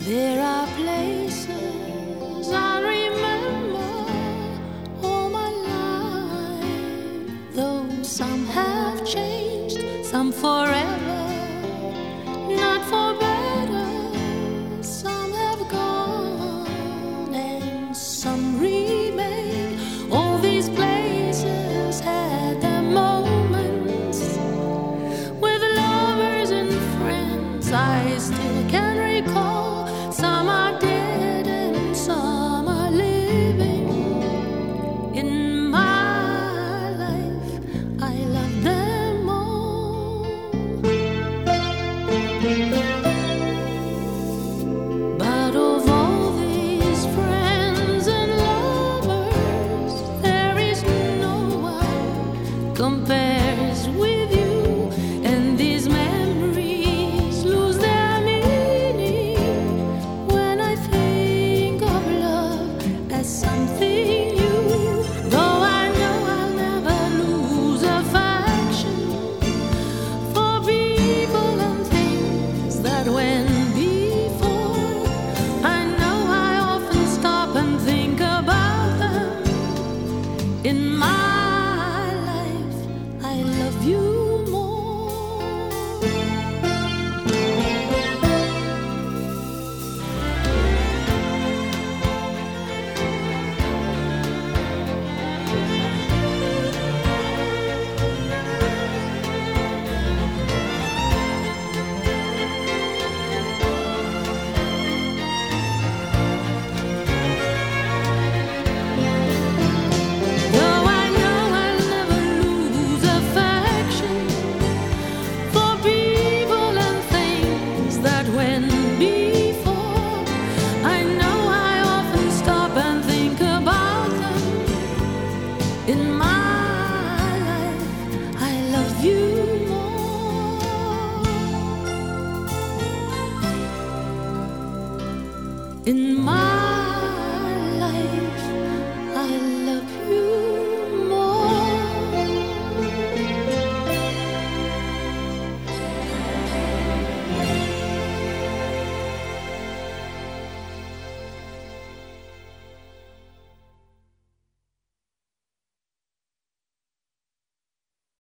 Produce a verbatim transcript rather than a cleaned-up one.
There are places I remember all my life, though some have changed, some forever, not for better. Some have gone and some remain. All these places had their moments with lovers and friends I still can recall. Some are dead and some are living. In my life, I love them all. But of all these friends and lovers, there is no one compares with you. And these memories lose their meaning when I think of love as something new. Though I know I'll never lose affection for people and things that went before. I know I often stop and think about them. In my life, I love you more. Though I know I'll never lose affection for people and things that went before. I know I often stop and think about them. In my life, I love you more. In my